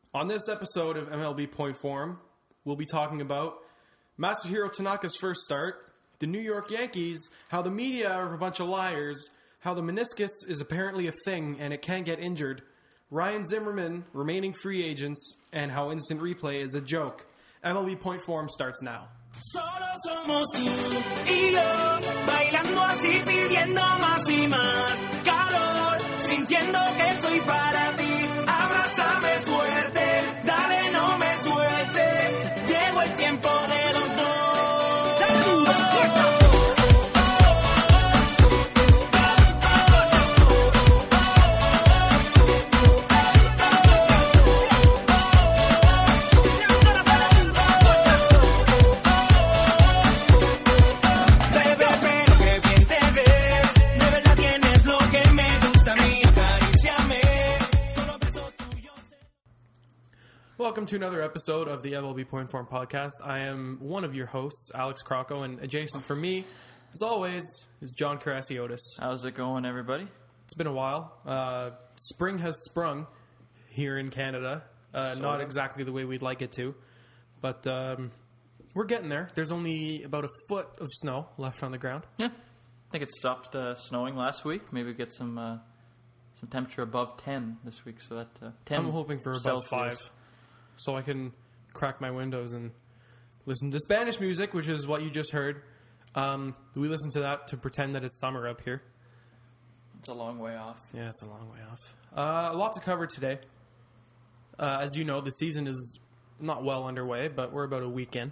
On this episode of MLB Point Form, we'll be talking about Masahiro Tanaka's first start, the New York Yankees, how the media are a bunch of liars, how the meniscus is apparently a thing and it can get injured, Ryan Zimmerman, remaining free agents, and how instant replay is a joke. MLB Point Form starts now. Solo somos tú y yo, bailando así, pidiendo más y más calor, sintiendo que soy para ti. Abrázame fuerte, dale, no me suelte. Llegó el tiempo de los dos. Welcome to another episode of the MLB Point Form podcast. I am one of your hosts, Alex Crocco, and adjacent from me, as always, is John Karasiotis. How's it going, everybody? It's been a while. Spring has sprung here in Canada. Not exactly the way we'd like it to, but we're getting there. There's only about a foot of snow left on the ground. Yeah, I think it stopped snowing last week. Maybe get some temperature above 10 this week. So that 10. I'm hoping for above Celsius. 5. So I can crack my windows and listen to Spanish music, which is what you just heard. We listen to that to pretend that it's summer up here. It's a long way off. Yeah, it's a long way off. A lot to cover today. As you know, the season is not well underway, but we're about a week in.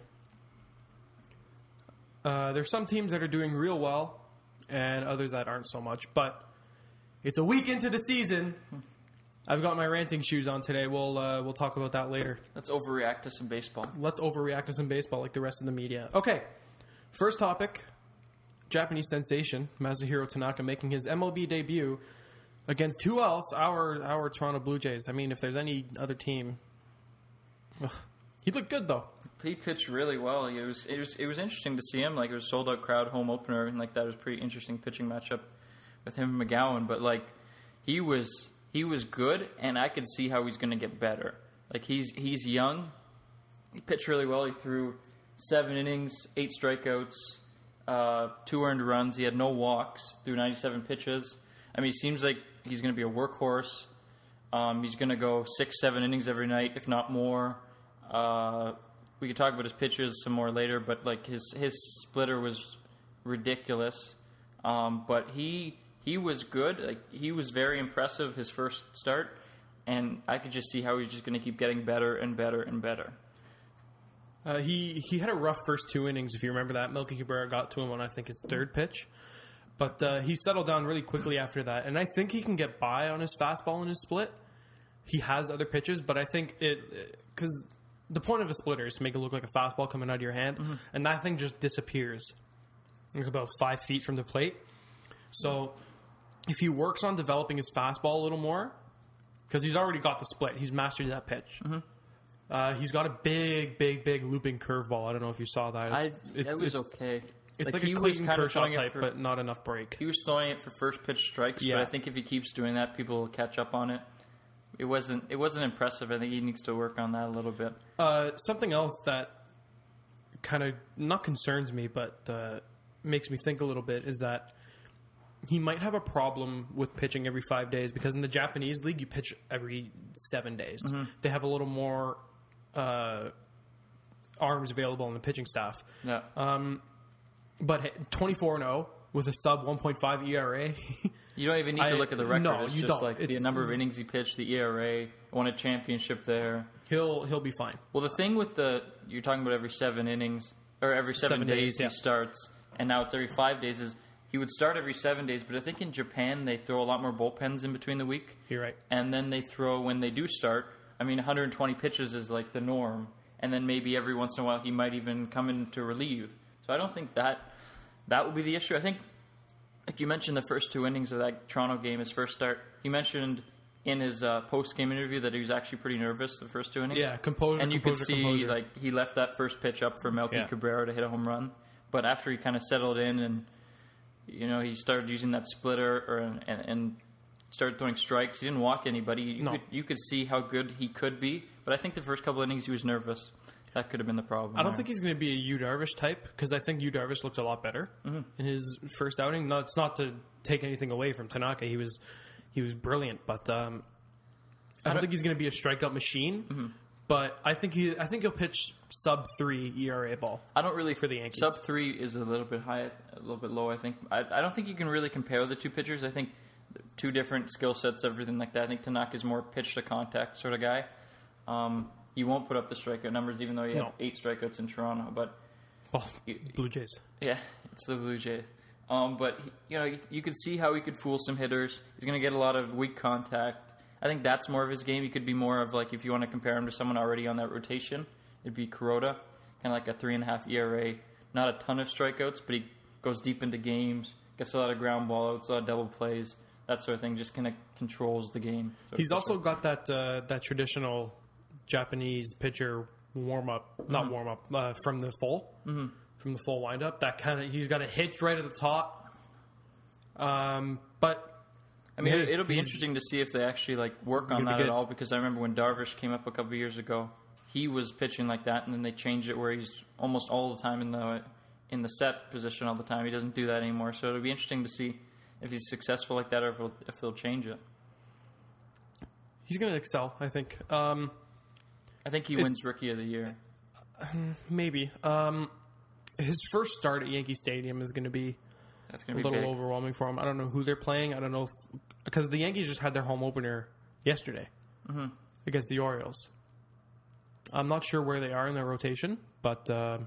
There's some teams that are doing real well and others that aren't so much, but it's a week into the season. I've got my ranting shoes on today. We'll talk about that later. Let's overreact to some baseball. Let's overreact to some baseball like the rest of the media. Okay, first topic, Japanese sensation, Masahiro Tanaka making his MLB debut against who else? Our Toronto Blue Jays. I mean, if there's any other team, he looked good though. He pitched really well. It was interesting to see him. Like, it was a sold out crowd, home opener, and like that was a pretty interesting pitching matchup with him and McGowan. But like, he was good, and I could see how he's going to get better. Like, he's young. He pitched really well. He threw 7 innings, 8 strikeouts, 2 earned runs. He had no walks through 97 pitches. I mean, he seems like he's going to be a workhorse. He's going to go 6-7 innings every night, if not more. We could talk about his pitches some more later, but like his splitter was ridiculous. But he was good. Like, he was very impressive his first start, and I could just see how he's just going to keep getting better and better and better. He had a rough first 2 innings, if you remember that. Melky Cabrera got to him on, I think, his 3rd pitch. But he settled down really quickly after that, and I think he can get by on his fastball and his split. He has other pitches, but I think because the point of a splitter is to make it look like a fastball coming out of your hand, and that thing just disappears. It's about 5 feet from the plate. So if he works on developing his fastball a little more, because he's already got the split, he's mastered that pitch. He's got a big looping curveball. I don't know if you saw that. It was okay. It's like a Clayton Kershaw type, but not enough break. He was throwing it for first pitch strikes, but I think if he keeps doing that, people will catch up on it. It wasn't impressive. I think he needs to work on that a little bit. Something else that kind of not concerns me, but makes me think a little bit is that he might have a problem with pitching every 5 days, because in the Japanese league, you pitch every 7 days. They have a little more arms available on the pitching staff. Yeah. But 24-0 with a sub 1.5 ERA. You don't even need to look at the record. No, it's you just don't. Like the number of innings he pitched, the ERA, won a championship there. He'll be fine. Well, the thing with you're talking about every 7 innings, or every 7 days he starts, and now it's every 5 days, is he would start every 7 days, but I think in Japan they throw a lot more bullpens in between the week. You're right. And then they throw, when they do start, 120 pitches is like the norm, and then maybe every once in a while he might even come in to relieve. So I don't think that would be the issue. I think, like you mentioned, the first 2 innings of that Toronto game, his first start, he mentioned in his post-game interview that he was actually pretty nervous the first 2 innings. Yeah, composure. And you could see like he left that first pitch up for Melky Cabrera to hit a home run. But after he kind of settled in and he started using that splitter and started throwing strikes. He didn't walk anybody. No. You could see how good he could be, but I think the first couple innings he was nervous. That could have been the problem. I don't think he's going to be a Yu Darvish type because I think Yu Darvish looked a lot better in his first outing. No, it's not to take anything away from Tanaka. He was brilliant, but I don't think he's going to be a strikeout machine. But I think he'll pitch sub-3 ERA ball. I don't really for the Yankees. Sub-3 is a little bit high, a little bit low. I think. I don't think you can really compare the two pitchers. I think two different skill sets, everything like that. I think Tanaka's more pitch to contact sort of guy. He won't put up the strikeout numbers, even though he had 8 strikeouts in Toronto. But Blue Jays. Yeah, it's the Blue Jays. But you could see how he could fool some hitters. He's going to get a lot of weak contact. I think that's more of his game. He could be more of like, if you want to compare him to someone already on that rotation, it'd be Kuroda, kind of like a 3.5 ERA. Not a ton of strikeouts, but he goes deep into games, gets a lot of ground ball outs, a lot of double plays, that sort of thing. Just kind of controls the game. He's also got that traditional Japanese pitcher warm up, not warm up from the full wind up. That kind of he's got a hitch right at the top. But I mean, it'll be interesting to see if they actually work on that at all. Because I remember when Darvish came up a couple of years ago, he was pitching like that, and then they changed it where he's almost all the time in the set position all the time. He doesn't do that anymore. So it'll be interesting to see if he's successful like that or if they'll change it. He's going to excel, I think. I think he wins Rookie of the Year. Maybe. His first start at Yankee Stadium is going to be a little overwhelming for him. I don't know who they're playing. I don't know because the Yankees just had their home opener yesterday against the Orioles. I'm not sure where they are in their rotation, but I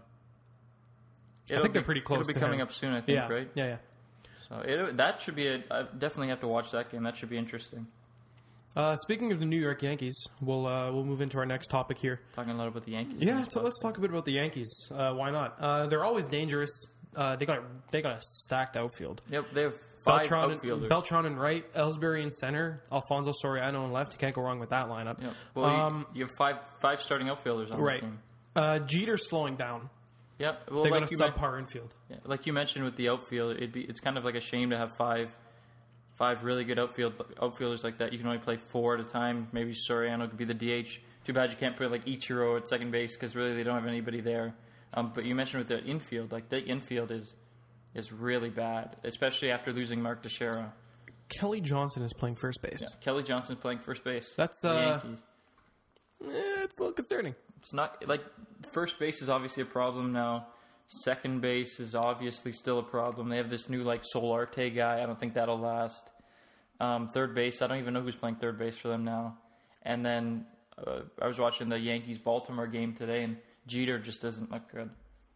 think they're pretty close. It'll be coming up soon, I think, right? Yeah. So that should be I definitely have to watch that game. That should be interesting. Speaking of the New York Yankees, we'll move into our next topic here. Talking a lot about the Yankees. Yeah, let's talk a bit about the Yankees. Why not? They're always dangerous. They got a stacked outfield. Yep, they have 5 outfielders. Beltran in right, Ellsbury in center, Alfonso Soriano in left. You can't go wrong with that lineup. Yep. Well, you have five starting outfielders on the team. Jeter's slowing down. Yep. Well, they got a subpar infield. Yeah, like you mentioned with the outfield, it's kind of like a shame to have five really good outfielders like that. You can only play 4 at a time. Maybe Soriano could be the DH. Too bad you can't put Ichiro at second base because really they don't have anybody there. But you mentioned with the infield, the infield is really bad, especially after losing Mark Teixeira. Kelly Johnson is playing first base. Yeah, Kelly Johnson's playing first base. That's the Yankees. It's a little concerning. It's not first base is obviously a problem now. Second base is obviously still a problem. They have this new Solarte guy. I don't think that'll last. Third base, I don't even know who's playing third base for them now. And then I was watching the Yankees-Baltimore game today, and Jeter just doesn't look good.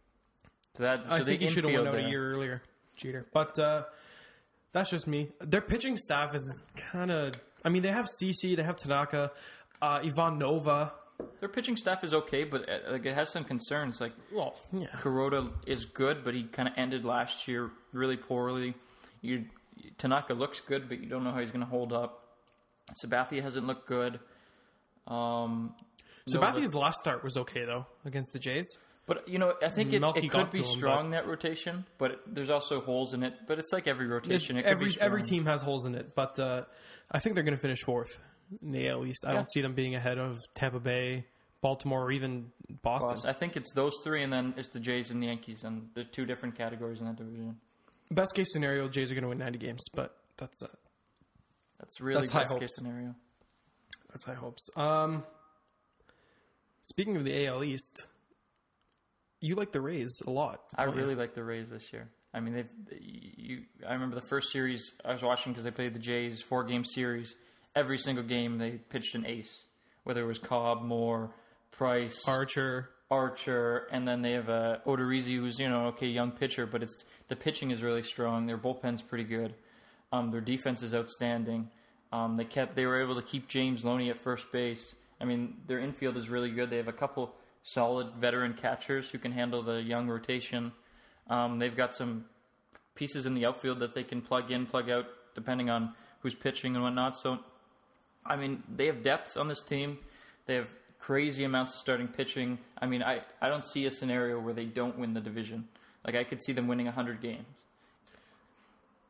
I think he should have went out a year earlier, Jeter. But that's just me. Their pitching staff is kind of... I mean, they have CeCe, they have Tanaka, Ivan Nova. Their pitching staff is okay, but it has some concerns. Kuroda is good, but he kind of ended last year really poorly. Tanaka looks good, but you don't know how he's going to hold up. Sabathia hasn't looked good. Sabathia's last start was okay, though, against the Jays. But, I think it could be strong, that rotation, but there's also holes in it. But it's like every rotation. Every team has holes in it, but I think they're going to finish 4th in the AL East. I don't see them being ahead of Tampa Bay, Baltimore, or even Boston. I think it's those 3, and then it's the Jays and the Yankees, and there's 2 different categories in that division. Best case scenario, Jays are going to win 90 games, but that's really best case scenario. That's high hopes. Speaking of the AL East, you like the Rays a lot. I really like the Rays this year. I mean, I remember the first series I was watching because they played the Jays, 4-game series. Every single game they pitched an ace, whether it was Cobb, Moore, Price, Archer, and then they have Odorizzi, who's okay young pitcher, but the pitching is really strong. Their bullpen's pretty good. Their defense is outstanding. They were able to keep James Loney at first base. I mean, their infield is really good. They have a couple solid veteran catchers who can handle the young rotation. They've got some pieces in the outfield that they can plug in, plug out, depending on who's pitching and whatnot. So, I mean, they have depth on this team. They have crazy amounts of starting pitching. I mean, I don't see a scenario where they don't win the division. I could see them winning 100 games.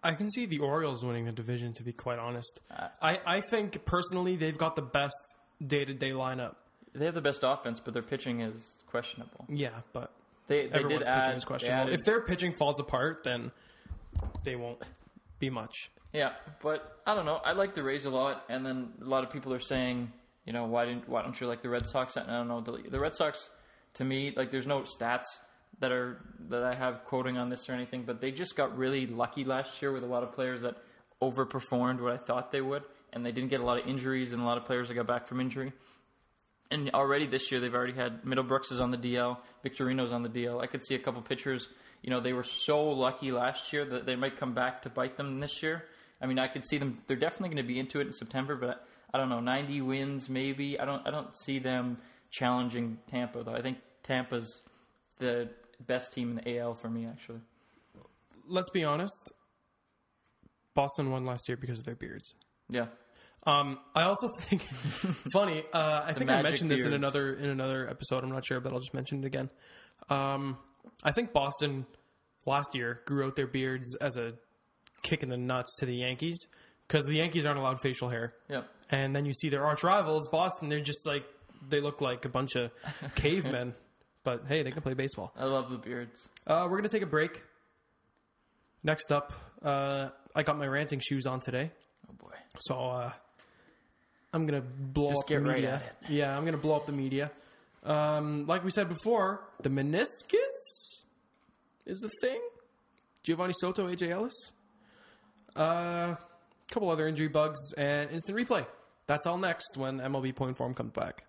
I can see the Orioles winning the division, to be quite honest. I think, personally, they've got the best day-to-day lineup. They have the best offense, but their pitching is questionable. Yeah, but They everyone's did pitching add... is questionable. If their pitching falls apart, then they won't be much. Yeah, but I don't know. I like the Rays a lot, and then a lot of people are saying, why don't you like the Red Sox? I don't know. The Red Sox, to me, like, there's no stats that I have quoting on this or anything, but they just got really lucky last year with a lot of players that overperformed what I thought they would, and they didn't get a lot of injuries and a lot of players that got back from injury. And already this year, they've already had Middlebrooks is on the DL, Victorino's on the DL. I could see a couple pitchers, they were so lucky last year that they might come back to bite them this year. I mean, I could see them. They're definitely going to be into it in September, but I don't know, 90 wins maybe. I don't see them challenging Tampa though. I think Tampa's the best team in the AL for me, actually. Let's be honest. Boston won last year because of their beards. Yeah. I also think funny. I think I mentioned this in beards. another episode. I'm not sure, but I'll just mention it again. I think Boston last year grew out their beards as a kick in the nuts to the Yankees because the Yankees aren't allowed facial hair. Yeah. And then you see their arch rivals, Boston. They're just like they look like a bunch of cavemen. But hey, they can play baseball. I love the beards. We're gonna take a break. Next up, I got my ranting shoes on today. Oh boy. So I'm going to blow Just up get the right media. at it. Yeah, I'm going to blow up the media. Like we said before, the meniscus is the thing. Giovanni Soto, AJ Ellis. A couple other injury bugs and instant replay. That's all next when MLB Point Form comes back.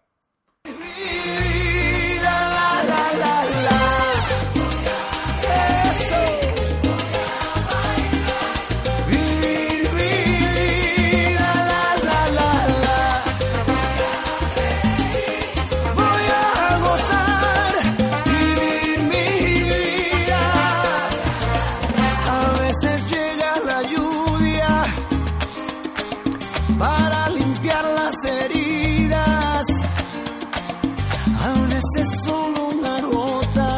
Para limpiar las heridas, a veces solo una gota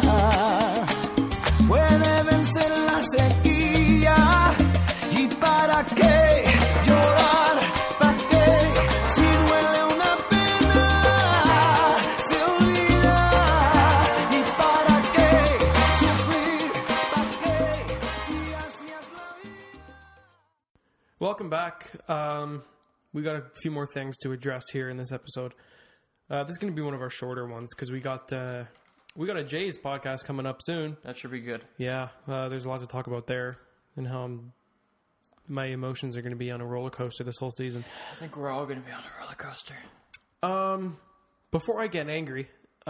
puede vencer la sequía. ¿Y para qué llorar? ¿Para qué? Si duele una pena, se olvida. ¿Y para qué sufrir? ¿Para qué? Si así es la vida. Welcome back. We got a few more things to address here in this episode. This is going to be one of our shorter ones because we got a Jays podcast coming up soon. That should be good. Yeah, there's a lot to talk about there and how my emotions are going to be on a roller coaster this whole season. I think we're all going to be on a roller coaster. Before I get angry,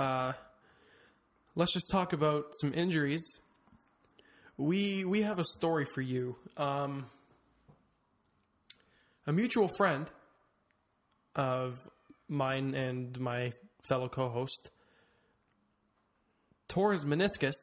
let's just talk about some injuries. We have a story for you. A mutual friend of mine and my fellow co-host tore his meniscus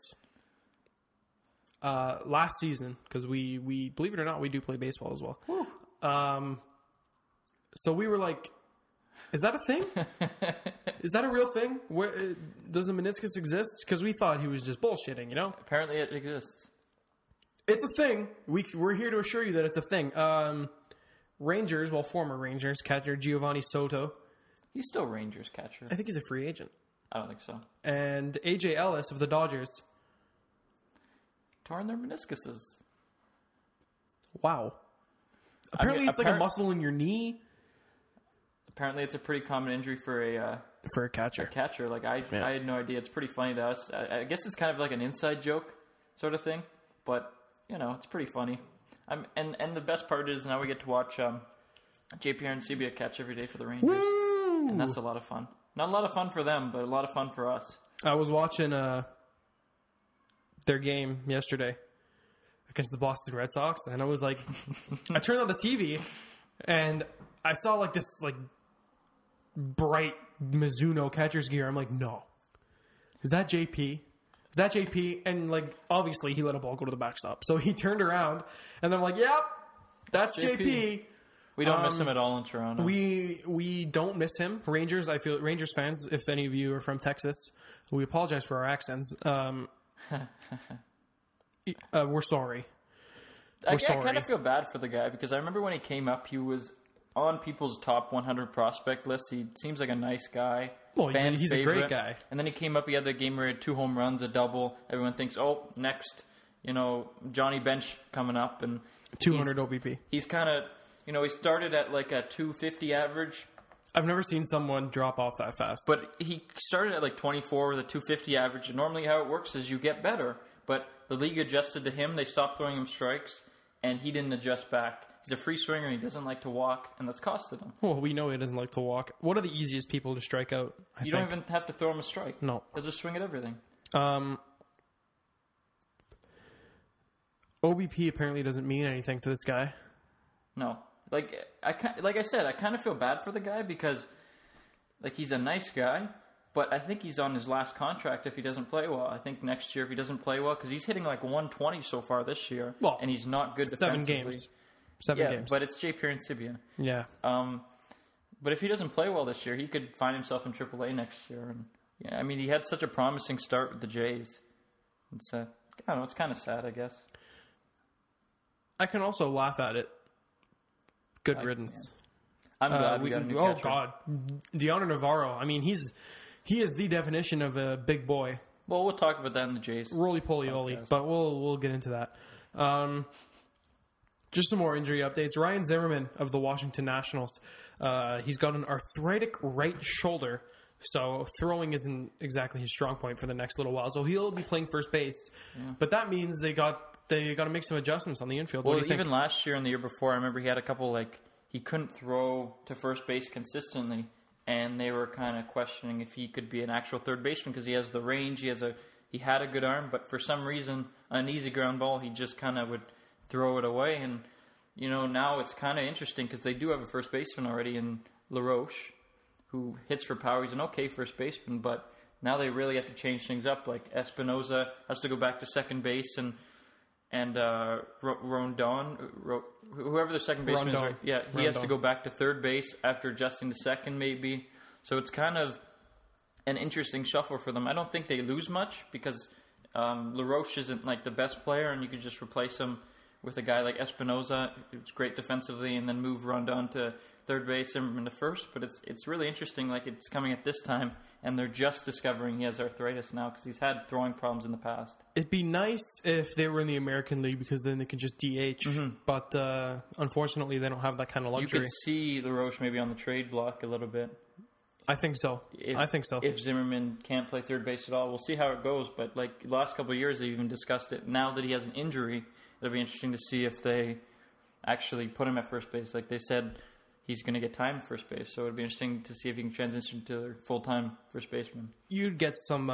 last season because we believe it or not, we do play baseball as well. So we were like, is that a thing? Is that a real thing? Where, does a meniscus exist? Because we thought he was just bullshitting, Apparently it exists. It's a thing. We're here to assure you that it's a thing. Rangers, former Rangers catcher Giovanni Soto. He's still Rangers catcher. I think he's a free agent. I don't think so. And AJ Ellis of the Dodgers. Torn their meniscuses. Wow. Apparently it's like a appar- muscle in your knee. Apparently it's a pretty common injury for a catcher. catcher. Like I had no idea. It's pretty funny to us. I guess it's kind of like an inside joke sort of thing, but it's pretty funny. And the best part is now we get to watch JPR and Sebia catch every day for the Rangers. Woo! And that's a lot of fun. Not a lot of fun for them, but a lot of fun for us. I was watching their game yesterday against the Boston Red Sox, and I was like, I turned on the TV, and I saw like this like bright Mizuno catcher's gear. I'm like, no, is that JP? Is that JP? And like, obviously, he let a ball go to the backstop, so he turned around, and I'm like, yep, that's JP. We don't miss him at all in Toronto. We don't miss him. Rangers, I feel Rangers fans, if any of you are from Texas, we apologize for our accents. We're sorry. I sorry. kind of feel bad for the guy because I remember when he came up, he was on people's top 100 prospect list. He seems like a nice guy. Well, fan he's a great favorite. guy. And then he came up, he had the game where he had 2 home runs, a double. Everyone thinks, oh, next, Johnny Bench coming up. And 200 OBP. He's kind of, he started at like a 250 average. I've never seen someone drop off that fast. But he started at like 24 with a 250 average. And normally how it works is you get better. But the league adjusted to him. They stopped throwing him strikes. And he didn't adjust back. He's a free swinger. And he doesn't like to walk. And that's costed him. Well, we know he doesn't like to walk. What are the easiest people to strike out? You don't even have to throw him a strike. No. He'll just swing at everything. OBP apparently doesn't mean anything to this guy. No. Like I said, I kind of feel bad for the guy because he's a nice guy. But I think he's on his last contract if he doesn't play well. I think next year if he doesn't play well, because he's hitting like 120 so far this year, and he's not good defensively. 7 games. But it's Jay Pierre-Nsibia. Yeah. But if he doesn't play well this year, he could find himself in AAA next year. And he had such a promising start with the Jays. It's I don't know. It's kind of sad, I guess. I can also laugh at it. Good riddance. I'm glad we got a new catcher. Oh God, Deontay Navarro. I mean, he is the definition of a big boy. Well, we'll talk about that in the Jays. Roly-poly-oly, but we'll get into that. Just some more injury updates. Ryan Zimmerman of the Washington Nationals. He's got an arthritic right shoulder, so throwing isn't exactly his strong point for the next little while. So he'll be playing first base, but that means they got to make some adjustments on the infield. Well, what do you think? even last year and the year before, I remember he had a couple he couldn't throw to first base consistently. And they were kind of questioning if he could be an actual third baseman because he has the range, he had a good arm, but for some reason, an easy ground ball, he just kind of would throw it away. And, now it's kind of interesting because they do have a first baseman already in LaRoche, who hits for power. He's an okay first baseman, but now they really have to change things up. Like Espinoza has to go back to second base, and Rondon, whoever the second baseman is, right? Yeah, he has to go back to third base after adjusting to second, maybe. So it's kind of an interesting shuffle for them. I don't think they lose much because LaRoche isn't like the best player, and you could just replace him with a guy like Espinoza, who's great defensively, and then move Rondon to third base, Zimmerman to first. But it's really interesting. Like it's coming at this time, and they're just discovering he has arthritis now because he's had throwing problems in the past. It'd be nice if they were in the American League because then they could just DH. Mm-hmm. But unfortunately, they don't have that kind of luxury. You could see LaRoche maybe on the trade block a little bit. I think so. If Zimmerman can't play third base at all, we'll see how it goes. But the last couple of years, they've even discussed it. Now that he has an injury, it'll be interesting to see if they actually put him at first base. Like they said, he's going to get time at first base. So it'd be interesting to see if he can transition to their full-time first baseman. You'd get some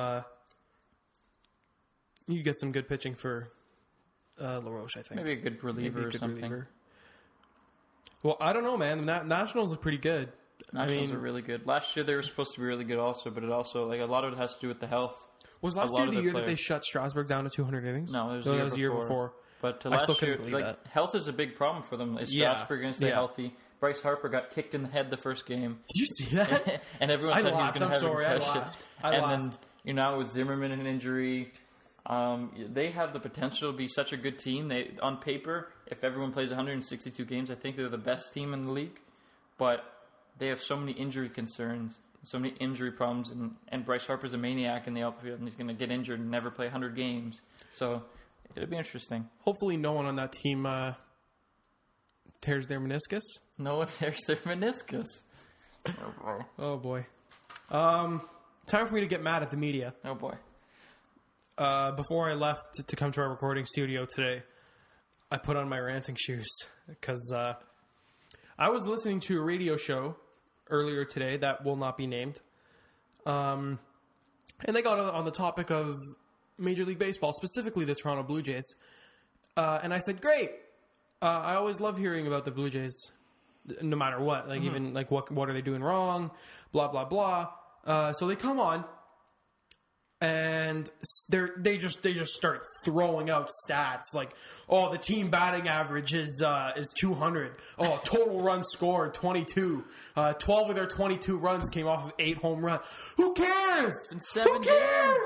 good pitching for LaRoche, I think. Maybe a good reliever or something. Well, I don't know, man. The Nationals are pretty good. Nationals are really good. Last year they were supposed to be really good also, but it also a lot of it has to do with the health. Was last year the year that they shut Strasburg down to 200 innings? No, it was the year before. But I still couldn't believe that. Health is a big problem for them. Is Strasburg going to stay healthy? Bryce Harper got kicked in the head the first game. Did you see that? And everyone thought he was going to have a concussion. I laughed. Then now with Zimmerman and an injury, they have the potential to be such a good team. On paper, if everyone plays 162 games, I think they're the best team in the league. But they have so many injury concerns, so many injury problems, and Bryce Harper's a maniac in the outfield, and he's going to get injured and never play 100 games. So it'll be interesting. Hopefully no one on that team tears their meniscus. No one tears their meniscus. Oh, boy. Time for me to get mad at the media. Oh, boy. Before I left to come to our recording studio today, I put on my ranting shoes because I was listening to a radio show earlier today that will not be named. And they got on the topic of Major League Baseball, specifically the Toronto Blue Jays. And I said, great. I always love hearing about the Blue Jays, no matter what. Even what are they doing wrong? Blah, blah, blah. So they come on, and they just start throwing out stats like, oh, the team batting average is 200. Oh, total runs scored 22. 12 of their 22 runs came off of 8 home runs. Who cares? In 7 Who cares?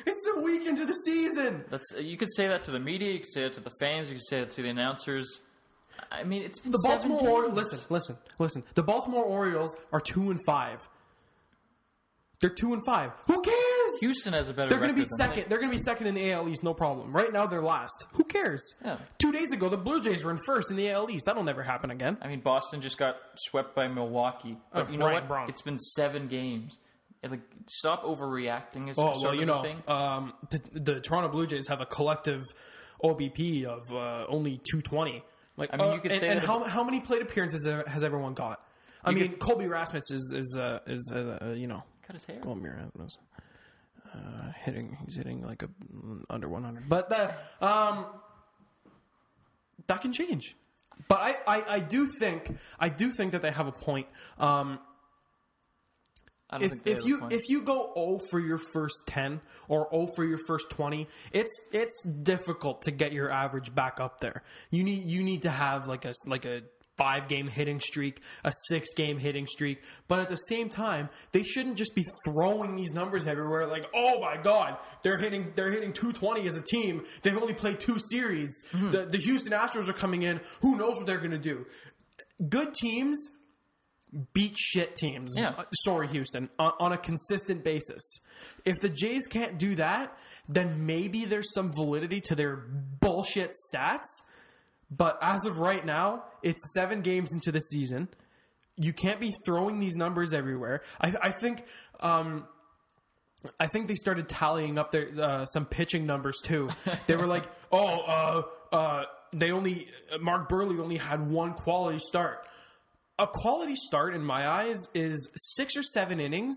It's a week into the season. You could say that to the media. You could say that to the fans. You could say that to the announcers. I mean, it's been The 7 Baltimore games. Orioles. Listen. The Baltimore Orioles are 2-5. They're 2-5. Who cares? Houston has a better They're going to be record than second. They're going to be second in the AL East, no problem. Right now, they're last. Who cares? Yeah. 2 days ago, the Blue Jays were in first in the AL East. That'll never happen again. I mean, Boston just got swept by Milwaukee. But you know right, what? wrong. It's been 7 games. Like, stop overreacting. Is Oh, sort well, of you the know, thing. the Toronto Blue Jays have a collective OBP of only 220. Like, I mean, you could say and that how many plate appearances has everyone got? I mean, Colby Rasmus is you know, Cut his hair. Colby Rasmus. He's hitting like under 100, but that can change. But I do think that they have a point. I don't think they have a point. If you go 0 for your first 10 or 0 for your first 20, it's difficult to get your average back up there. You need to have like a 5-game hitting streak, a 6-game hitting streak, but at the same time, they shouldn't just be throwing these numbers everywhere. Like, oh my God, they're hitting 220 as a team. They've only played 2 series. Mm-hmm. The Houston Astros are coming in. Who knows what they're going to do? Good teams beat shit teams. Yeah. Sorry, Houston, on a consistent basis. If the Jays can't do that, then maybe there's some validity to their bullshit stats. But as of right now, it's 7 games into the season. You can't be throwing these numbers everywhere. I think they started tallying up their some pitching numbers too. They were like, Mark Burley only had 1 quality start. A quality start, in my eyes, is 6 or 7 innings,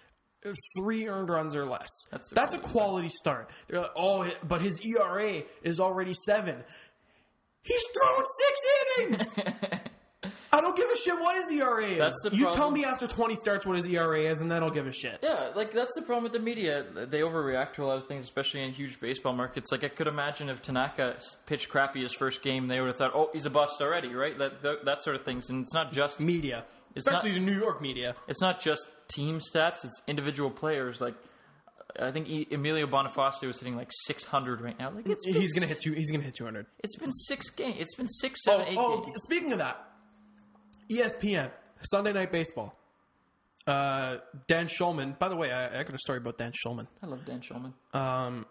3 earned runs or less. That's a quality start. They're like, but his ERA is already 7. He's thrown 6 innings! I don't give a shit what his ERA is. That's the you problem. tell me after 20 starts what his ERA is, and then I'll give a shit. Yeah, like, that's the problem with the media. They overreact to a lot of things, especially in huge baseball markets. Like, I could imagine if Tanaka pitched crappy his first game, they would have thought, oh, he's a bust already, right? That sort of things. And it's not just Media. Especially the New York media. It's not just team stats, it's individual players. Like, I think Emilio Bonifacio was hitting like 600 right now. Like, He's gonna hit 200. It's been 6 games. It's been 6, 7, 8 games. Speaking of that, ESPN, Sunday Night Baseball. Dan Shulman. By the way, I got a story about Dan Shulman. I love Dan Shulman.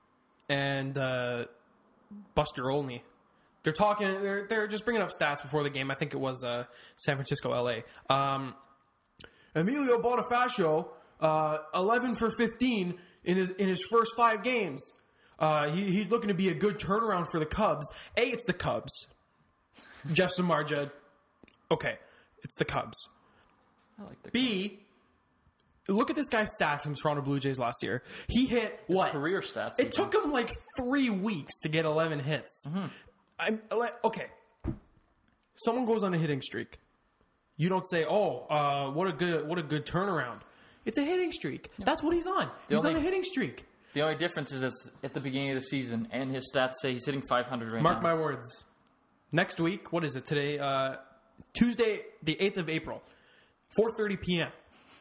And Buster Olney. They're talking. They're just bringing up stats before the game. I think it was San Francisco, LA. Emilio Bonifacio, 11 for 15 in his first 5 games. He's looking to be a good turnaround for the Cubs. A, it's the Cubs. Jeff Samardzija. Okay, it's the Cubs. I like the B, look at this guy's stats from Toronto Blue Jays last year. He hit what? career stats. It took him like 3 weeks to get 11 hits. Mm-hmm. Okay. Someone goes on a hitting streak. You don't say, what a good turnaround. It's a hitting streak. Yep. That's what he's on. He's on a hitting streak. The only difference is it's at the beginning of the season, and his stats say he's hitting 500 right now. Mark my words. Next week, what is it today? Tuesday, the 8th of April, 4:30 p.m.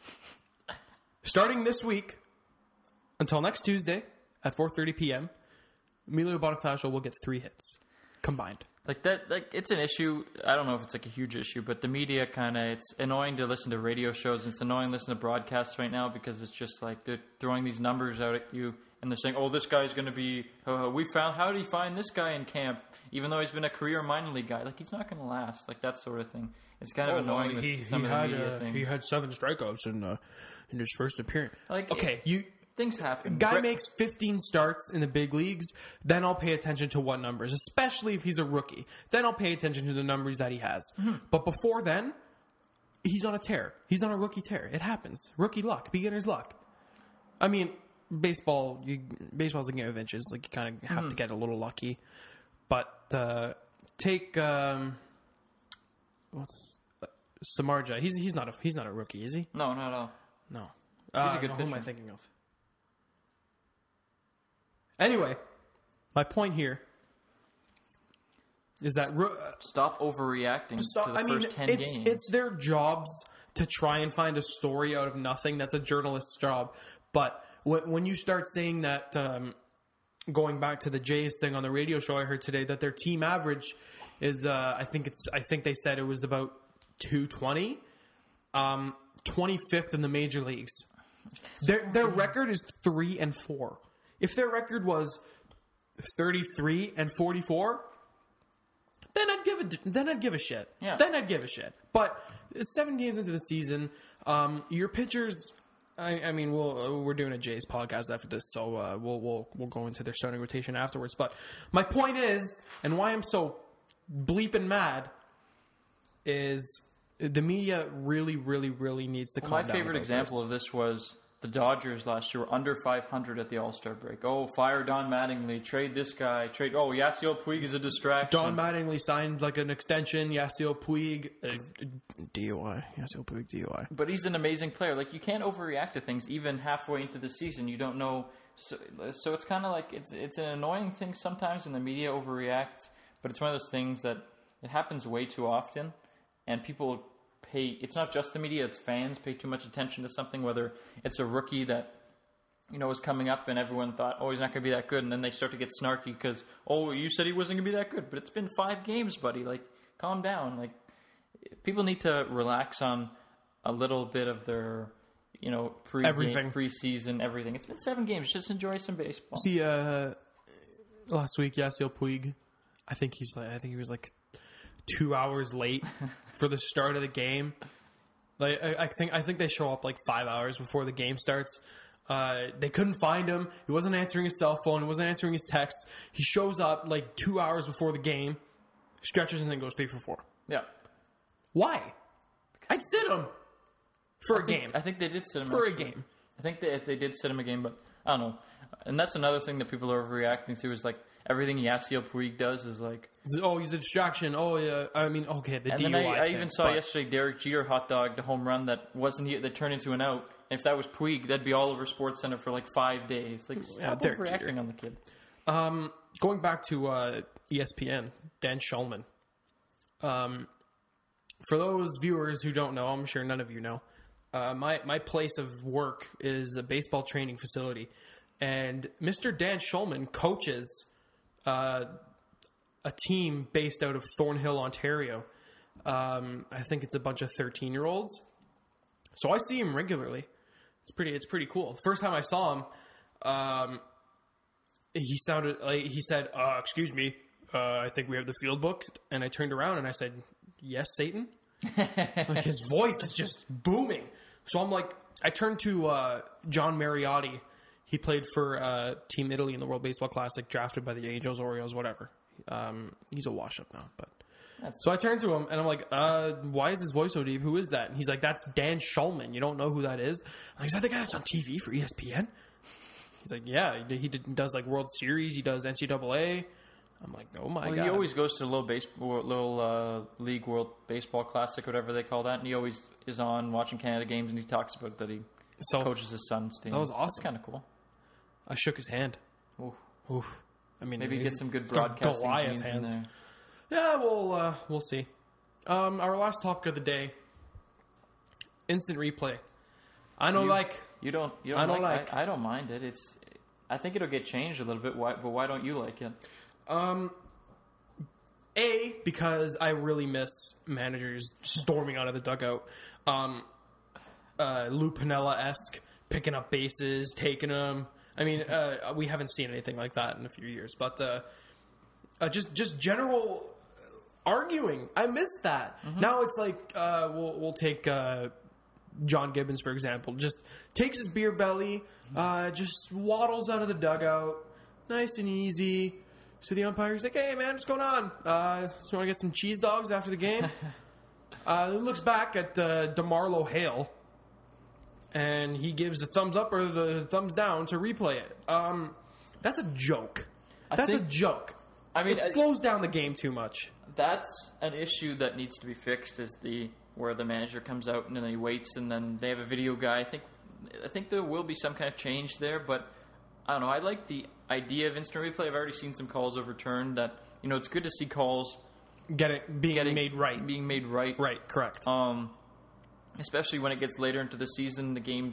Starting this week until next Tuesday at 4:30 p.m., Emilio Bonifacio will get 3 hits combined. Like that, like it's an issue. I don't know if it's like a huge issue, but the media it's annoying to listen to radio shows. It's annoying to listen to broadcasts right now because it's just like they're throwing these numbers out at you and they're saying, "Oh, this guy's going to be. How did he find this guy in camp? Even though he's been a career minor league guy, like he's not going to last. Like that sort of thing. It's kind of annoying with some of the media things. He had 7 strikeouts in his first appearance. Like things happen. Guy makes 15 starts in the big leagues, then I'll pay attention to what numbers, especially if he's a rookie. Then I'll pay attention to the numbers that he has. Mm-hmm. But before then, he's on a tear. He's on a rookie tear. It happens. Rookie luck. Beginner's luck. I mean, baseball's a game of inches. Like, you kind of have to get a little lucky. But take Samardzija. He's not a rookie, is he? No, not at all. No. He's a good pitcher. Who am I thinking of? Anyway, my point here is that stop overreacting to the first 10 games. It's their jobs to try and find a story out of nothing. That's a journalist's job. But when you start saying that, going back to the Jays thing on the radio show I heard today, that their team average is, I think they said it was about 220, 25th in the major leagues. Their record is 3-4. If their record was 33-44, then I'd give a shit. Yeah. Then I'd give a shit. But 7 games into the season, your pitchers. I mean, we're doing a Jays podcast after this, so we'll go into their starting rotation afterwards. But my point is, and why I'm so bleeping mad, is the media really, really, really needs to calm down. My favorite example of this was the Dodgers last year were under 500 at the All-Star break. Oh, fire Don Mattingly, trade this guy, Yasiel Puig is a distraction. Don Mattingly signed like an extension. Yasiel Puig, DUI. Yasiel Puig, DUI. But he's an amazing player. Like, you can't overreact to things even halfway into the season. You don't know. So it's kind of like, it's an annoying thing sometimes when the media overreacts, but it's one of those things that it happens way too often, and people it's not just the media, it's fans pay too much attention to something, whether it's a rookie that, is coming up and everyone thought, oh, he's not going to be that good. And then they start to get snarky because, oh, you said he wasn't going to be that good, but it's been 5 games, buddy. Like, calm down. Like, people need to relax on a little bit of their, preseason, everything. It's been 7 games. Just enjoy some baseball. See, last week, Yasiel Puig, I think he was like 2 hours late for the start of the game. Like, I think they show up like 5 hours before the game starts. They couldn't find him. He wasn't answering his cell phone. He wasn't answering his texts. He shows up like 2 hours before the game, stretches, and then goes 3 for 4. Yeah. Why? I'd sit him for a game. I think they did sit him for a game. I think they did sit him a game, but I don't know. And that's another thing that people are overreacting to is like everything Yasiel Puig does is like, oh, he's a distraction. Oh, yeah. I mean, okay, the DUI. And then I thing, even saw yesterday Derek Jeter hot dogged a home run that that turned into an out. If that was Puig, that'd be all over SportsCenter for like 5 days. Like, stop overreacting on the kid. Going back to ESPN, Dan Shulman. For those viewers who don't know, I'm sure none of you know, my place of work is a baseball training facility. And Mr. Dan Shulman coaches a team based out of Thornhill, Ontario. I think it's a bunch of 13-year-olds. So I see him regularly. It's pretty cool. First time I saw him, he said, "Excuse me, I think we have the field booked." And I turned around and I said, "Yes, Satan." Like, his voice is just booming. So I'm like, I turned to John Mariotti. He played for Team Italy in the World Baseball Classic, drafted by the Angels, Orioles, whatever. He's a wash-up now. So I turned to him, and I'm like, why is his voice so deep? Who is that? And he's like, that's Dan Shulman. You don't know who that is? I'm like, is that the guy that's on TV for ESPN? He's like, yeah. He does, like, World Series. He does NCAA. I'm like, oh, my God. He always goes to the little League World Baseball Classic, whatever they call that, and he always is on watching Canada games, and he talks about that he coaches his son's team. That was awesome. That's kind of cool. I shook his hand. Oof. I mean, maybe get some good broadcasting genes in there. Yeah, we'll see. Our last topic of the day: instant replay. I don't like. You don't like. I don't mind it. I think it'll get changed a little bit. But why don't you like it? Because I really miss managers storming out of the dugout. Lou Piniella-esque, picking up bases, taking them. I mean, we haven't seen anything like that in a few years, but just general arguing. I miss that. Mm-hmm. Now it's like we'll take John Gibbons, for example. Just takes his beer belly, just waddles out of the dugout, nice and easy. So the umpire's like, hey, man, what's going on? So you want to get some cheese dogs after the game? He looks back at DeMarlo Hale, and he gives the thumbs up or the thumbs down to replay it. That's a joke. That's a joke. I mean, it slows down the game too much. That's an issue that needs to be fixed. Is where the manager comes out and then he waits and then they have a video guy. I think there will be some kind of change there, but I don't know. I like the idea of instant replay. I've already seen some calls overturned. That it's good to see calls being made right. Being made right. Right. Correct. Especially when it gets later into the season, the games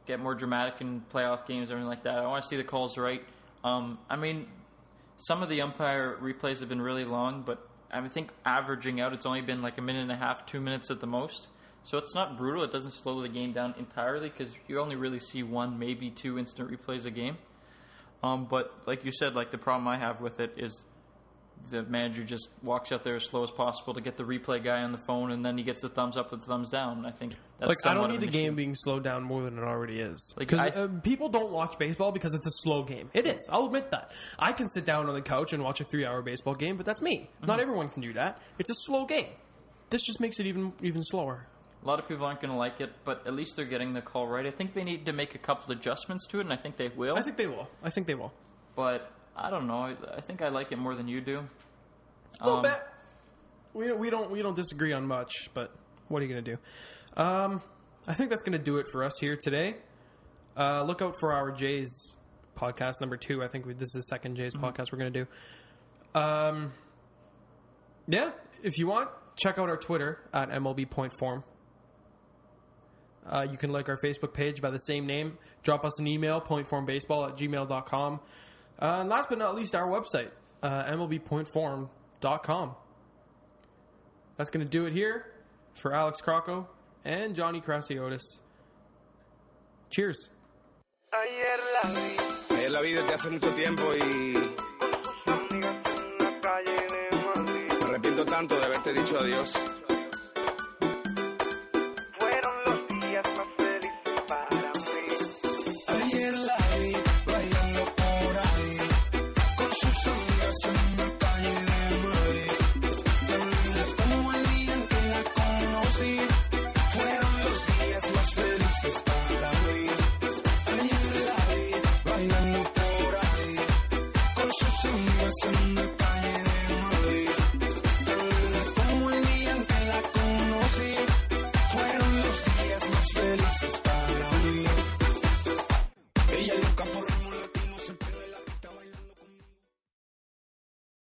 get more dramatic in playoff games, everything like that. I want to see the calls right. I mean, some of the umpire replays have been really long, but I think averaging out, it's only been like a minute and a half, 2 minutes at the most. So it's not brutal. It doesn't slow the game down entirely because you only really see 1, maybe 2 instant replays a game. But like you said, like the problem I have with it is the manager just walks out there as slow as possible to get the replay guy on the phone, and then he gets the thumbs up, the thumbs down. I think that's like I don't need the game being slowed down more than it already is. Like, Because people don't watch baseball because it's a slow game. It is. I'll admit that. I can sit down on the couch and watch a 3-hour baseball game, but that's me. Not everyone can do that. It's a slow game. This just makes it even slower. A lot of people aren't going to like it, but at least they're getting the call right. I think they need to make a couple adjustments to it, and I think they will. I think they will. But I don't know. I think I like it more than you do. A little bit. We don't disagree on much, but what are you going to do? I think that's going to do it for us here today. Look out for our Jays podcast number 2. I think this is the second Jays podcast we're going to do. Yeah, if you want, check out our Twitter at MLB.form. You can like our Facebook page by the same name. Drop us an email, pointformbaseball@gmail.com. And last but not least, our website, MLB.form.com. That's going to do it here for Alex Crocco and Johnny Crasiotis. Cheers. Ayer la vi desde hace mucho tiempo y me arrepiento tanto de haberte dicho adiós.